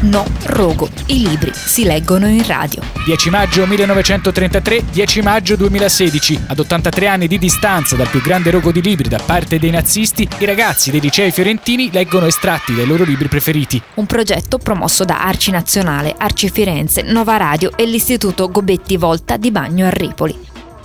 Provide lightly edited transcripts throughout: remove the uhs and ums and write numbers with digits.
No, rogo. I libri si leggono in radio. 10 maggio 1933, 10 maggio 2016. Ad 83 anni di distanza dal più grande rogo di libri da parte dei nazisti, i ragazzi dei licei fiorentini leggono estratti dai loro libri preferiti. Un progetto promosso da Arci Nazionale, Arci Firenze, Nova Radio e l'Istituto Gobetti Volta di Bagno a Ripoli.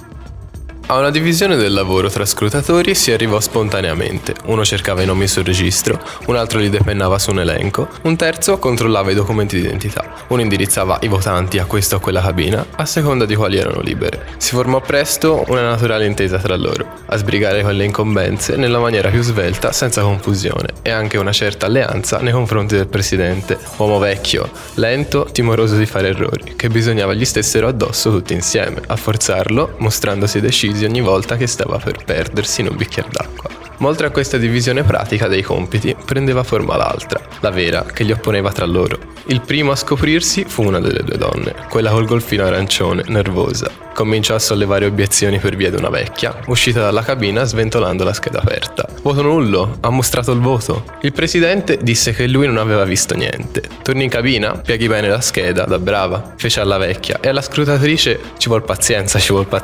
A una divisione del lavoro tra scrutatori si arrivò spontaneamente. Uno cercava i nomi sul registro, un altro li depennava su un elenco, un terzo controllava i documenti di identità. Uno indirizzava i votanti a questa o quella cabina, a seconda di quali erano libere. Si formò presto una naturale intesa tra loro, a sbrigare quelle incombenze nella maniera più svelta, senza confusione, e anche una certa alleanza nei confronti del presidente, uomo vecchio, lento, timoroso di fare errori, che bisognava gli stessero addosso tutti insieme, a forzarlo, mostrandosi decisi ogni volta che stava per perdersi in un bicchiere d'acqua. Ma oltre a questa divisione pratica dei compiti, prendeva forma l'altra, la vera, che li opponeva tra loro. Il primo a scoprirsi fu una delle due donne, quella col golfino arancione, nervosa. Cominciò a sollevare obiezioni per via di una vecchia, uscita dalla cabina sventolando la scheda aperta. Voto nullo, ha mostrato il voto. Il presidente disse che lui non aveva visto niente. Torni in cabina, pieghi bene la scheda, da brava, fece alla vecchia, e alla scrutatrice ci vuol pazienza.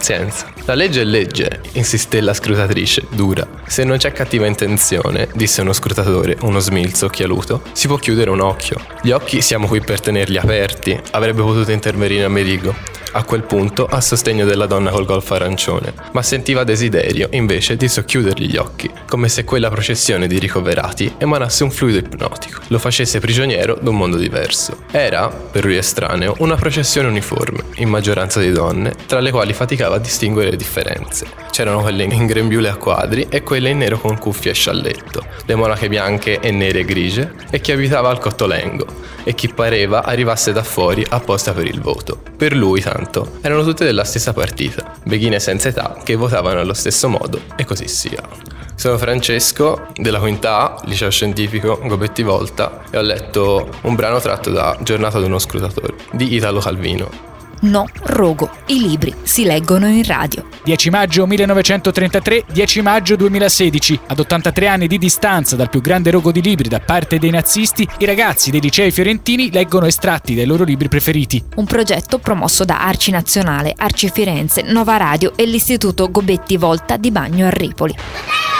La legge è legge, insisté la scrutatrice, dura. Se non c'è cattiva intenzione, disse uno scrutatore, uno smilzo occhialuto, si può chiudere un occhio. Gli occhi siamo qui per tenerli aperti, avrebbe potuto intervenire Amerigo, a quel punto a sostegno della donna col golfo arancione, ma sentiva desiderio invece di socchiudergli gli occhi, come se quella processione di ricoverati emanasse un fluido ipnotico, lo facesse prigioniero d'un mondo diverso. Era, per lui estraneo, una processione uniforme, in maggioranza di donne, tra le quali faticava a distinguere le differenze. C'erano quelle in grembiule a quadri e quelle in nero con cuffie e scialletto, le monache bianche e nere e grigie, e chi abitava al Cottolengo, e chi pareva arrivasse da fuori apposta per il voto. Per lui, tanto, erano tutte della stessa partita, beghine senza età che votavano allo stesso modo, e così sia. Sono Francesco, della quinta A, liceo scientifico Gobetti Volta, e ho letto un brano tratto da Giornata d'uno scrutatore, di Italo Calvino. No, rogo. I libri si leggono in radio. 10 maggio 1933, 10 maggio 2016. Ad 83 anni di distanza dal più grande rogo di libri da parte dei nazisti, i ragazzi dei licei fiorentini leggono estratti dai loro libri preferiti. Un progetto promosso da Arci Nazionale, Arci Firenze, Nova Radio e l'Istituto Gobetti Volta di Bagno a Ripoli.